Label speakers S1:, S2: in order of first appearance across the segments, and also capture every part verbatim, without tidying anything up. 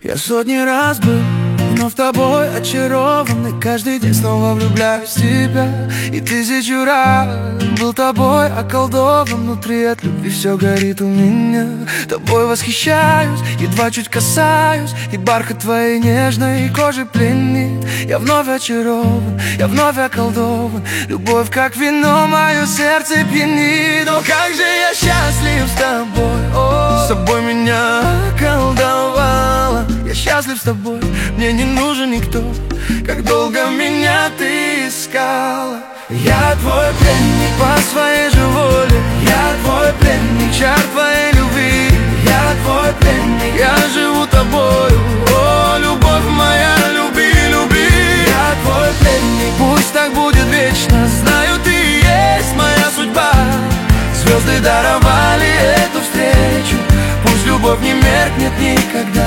S1: Я сотни раз был вновь тобой очарован, и каждый день снова влюбляюсь в тебя. И тысячу раз был тобой околдован, внутри от любви все горит у меня. Тобой восхищаюсь, едва чуть касаюсь, и бархат твоей нежной кожи пленит. Я вновь очарован, я вновь околдован, любовь как вино мое сердце пьянит. О, как же я счастлив с тобой, о, с тобой меня околдовала. Я счастлив с тобой, мне не нужен никто. Как долго меня ты искала. Я твой пленник по своей же воле, я твой пленник чар твоей любви. Я твой пленник, я живу тобою, о, любовь моя, люби, люби. Я твой пленник, пусть так будет вечно. Знаю, ты есть моя судьба. Звезды даровали эту встречу, пусть любовь не меркнет никогда.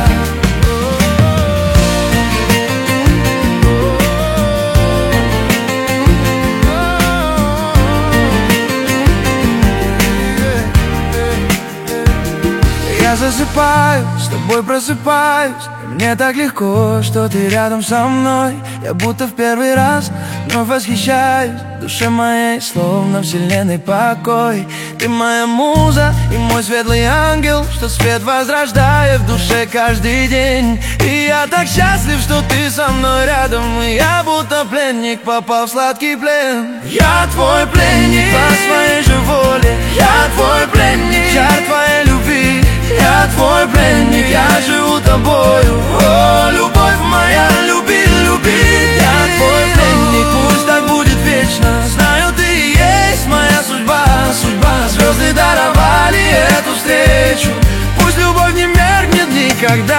S1: Я засыпаю, с тобой просыпаюсь, и мне так легко, что ты рядом со мной. Я будто в первый раз вновь восхищаюсь, в душе моей словно вселенной покой. Ты моя муза и мой светлый ангел, что свет возрождает в душе каждый день. И я так счастлив, что ты со мной рядом, и я будто пленник, попал в сладкий плен. Я твой пленник по своей же воле, я твой пленник чар твоей любви. Я твой пленник, я живу тобою, о, любовь моя, люби, люби. Я твой пленник, пусть так будет вечно. Знаю, ты есть моя судьба, судьба. Звезды даровали эту встречу, пусть любовь не меркнет никогда.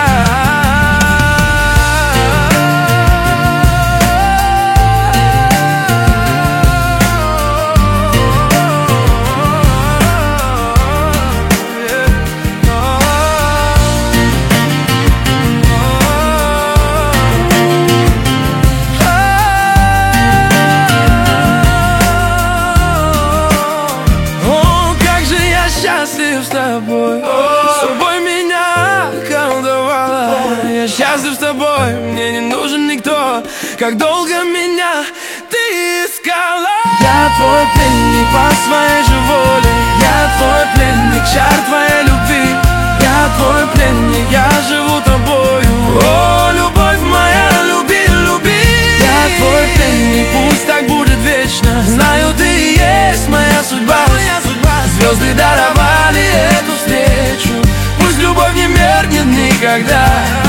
S1: Счастлив с тобой, с тобой меня околдовала. Я счастлив с тобой, мне не нужен никто. Как долго меня ты искала. Я твой пленник по своей же воле, я твой пленник чар твоей любви. Я твой пленник, я живу тобою, о, любовь моя, люби, люби. Я твой пленник, пусть так будет вечно. Знаю, ты есть моя судьба, моя судьба. Звезды даровали эту встречу, пусть любовь не меркнет никогда.